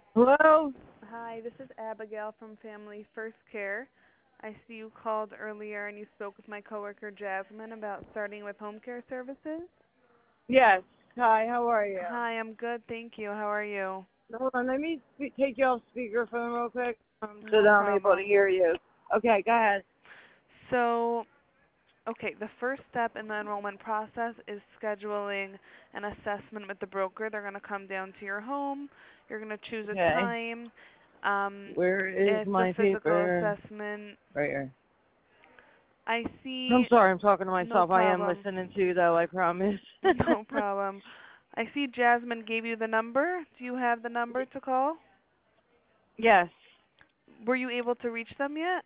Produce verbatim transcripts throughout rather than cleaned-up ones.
Hello? Hi, this is Abigail from Family First Care. I see you called earlier and you spoke with my coworker Jasmine about starting with home care services. Yes. Hi, how are you? Hi, I'm good, thank you. How are you? Hold on, let me spe- take you off speakerphone real quick um, so No that I'm able to problem. hear you. Okay, go ahead. So, okay, the first step in the enrollment process is scheduling an assessment with the broker. They're going to come down to your home. You're going to choose a Okay. time. Um, Where is it's a my physical paper? assessment. Right here. I I'm see, sorry, I'm talking to no myself. I am problem. listening to you, though, I promise. No problem. I see Jasmine gave you the number. Do you have the number to call? Yes. Were you able to reach them yet?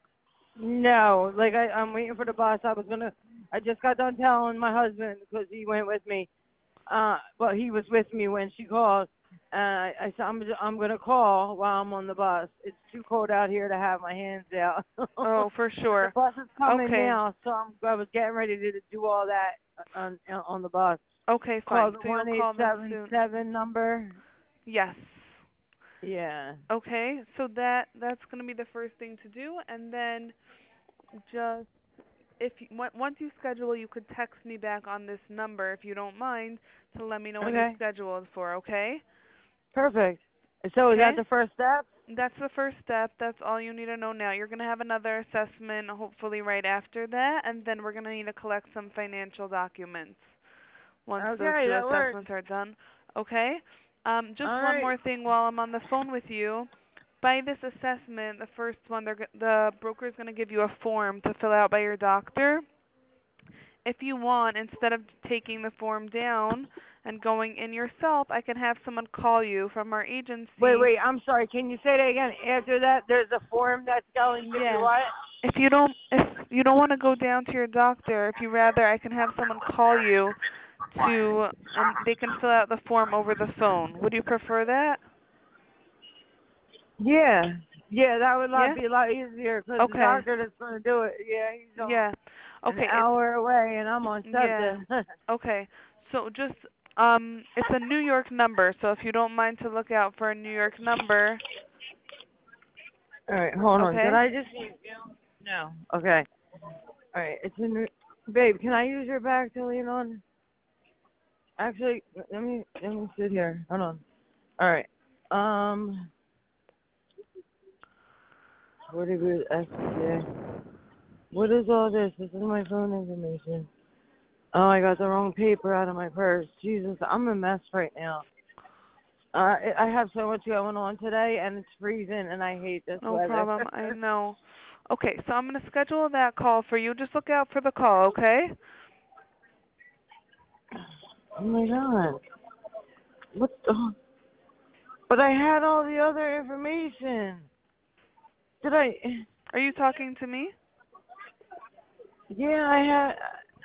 No, like I, I'm waiting for the bus. I was gonna, I just got done telling my husband because he went with me. Uh, but he was with me when she called. Uh, I said, I'm, I'm going to call while I'm on the bus. It's too cold out here to have my hands out. Oh, for But the sure. bus is coming Okay. now, so I'm, I was getting ready to do all that on, on the bus. Okay, Call fine. the So you'll one eight call them seven soon. seven number. Yes. Yeah. Okay. So that that's going to be the first thing to do, and then just if you, on- once you schedule, you could text me back on this number if you don't mind to let me know when you Okay. scheduled for. Okay. Perfect. So is that Okay. the first step? That's the first step. That's all you need to know now. You're going to have another assessment hopefully right after that, and then we're going to need to collect some financial documents once those Okay, two that works. assessments are done. Okay? Um, just All one right. more thing while I'm on the phone with you. By this assessment, the first one, they're, go- the broker is going to give you a form to fill out by your doctor. If you want, instead of taking the form down and going in yourself, I can have someone call you from our Wait, agency. wait, I'm sorry. Can you say that again? After that, there's a form that's going to be Yeah. what? If you don't if you don't want to go down to your doctor, if you rather I can have someone call you to and they can fill out the form over the phone. Would you prefer that? Yeah, yeah, that would lot Yeah? be a lot easier because the Okay. doctor that's going to do it, yeah, he's on Yeah. an Okay, it's hour away and I'm on yeah. something. Okay. So just um it's a New York number, so if you don't mind to look out for a New York number, All right, hold on. Did okay? I just use you? No. Okay. All right, it's in. the- Babe, can I use your back to lean on? Actually, let me let me sit here. Hold on. All right. Um, what is it? S J. What is all this? This is my phone information. Oh, I got the wrong paper out of my purse. Jesus, I'm a mess right now. Uh, I I have so much going on today, and it's freezing, and I hate this No weather. problem. I know. Okay, so I'm going to schedule that call for you. Just look out for the call, okay? Oh my god. What the? But I had all the other information. Did I? Are you talking to me? Yeah, I had.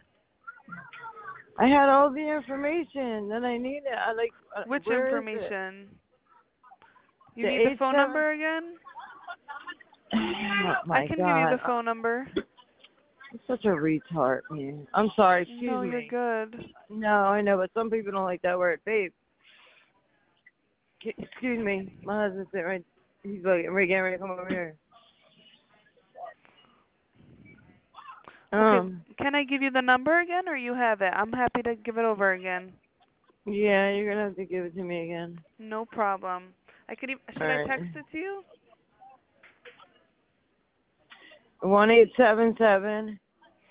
I had all the information that I needed. I like. Uh, Which where is it? information? You The need the eight phone seven. number again? Oh I my can give you god. the phone number. I'm such a retard, man. I'm sorry. Excuse No, you're me. good. No, I know, but some people don't like that word, babe. K- Excuse me. My husband's sitting right. He's like, we're getting ready to come over here. Okay, Um. can I give you the number again or you have it? I'm happy to give it over again. Yeah, you're gonna have to give it to me again. No problem. I could ev- All should I right. text it to you? One eight seven seven.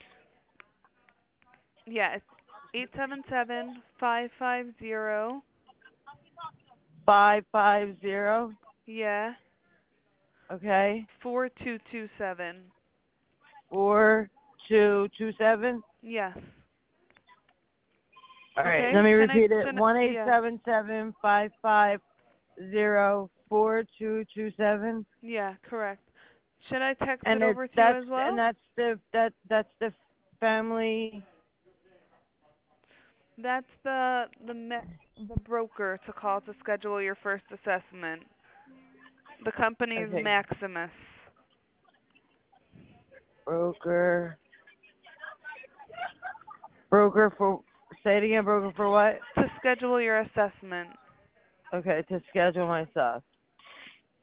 Yeah, it's eight seven seven five five zero. Five five zero. Yeah, Okay. four two two seven. Four two two seven. Yes. All right. Let Okay. me Can I repeat it. can I, One eight yeah. seven seven five five zero four two two seven. Yeah, correct. Should I text it And it's over to you that's as and well? that's the that that's the family. That's the the me- the broker to call to schedule your first assessment. The company is Okay. Maximus. Broker. Broker for. Say it again. Broker for what? To schedule your assessment. Okay. To schedule my stuff.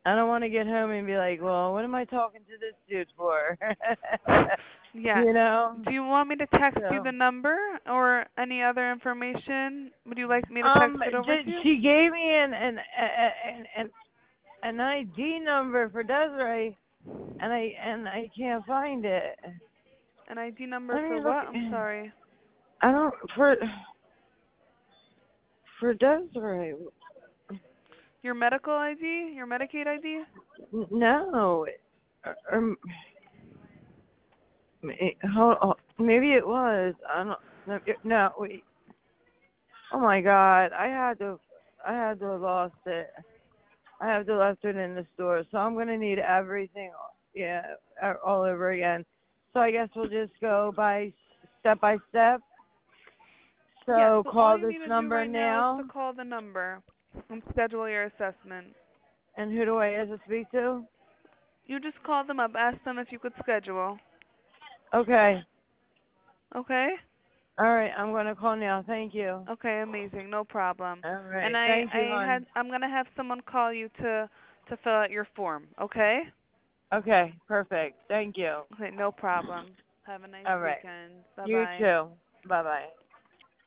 I don't want to get home and be like, well, what am I talking to this dude for? Yeah. You know? Do you want me to text you So, the number or any other information? Would you like me to text um, it over to j- you? she gave me an an an an, an I D number for Desiree, and I and I can't find it. An I D number Let for me look. what? I'm sorry. I don't for for Desiree. Your medical I D? Your Medicaid I D? N- No. Um, hold on. Maybe it was. I don't. No, no, wait. Oh my God! I had to. I had to have lost it. I have to left it in the store, so I'm gonna need everything. Yeah, all over again. So I guess we'll just go by step by step. Yes, So so all call you this need to do number right now now. is to call the number and schedule your assessment. And who do I have to speak to? You just call them up, ask them if you could schedule. Okay. Okay? All right. I'm gonna call now. Thank you. Okay, amazing, no problem. All And right. I, Thank you, I hon. had I'm gonna have someone call you to to fill out your form, okay? Okay. Perfect. Thank you. Okay, no problem. Have a nice All right. weekend. Bye You bye. too. Bye bye.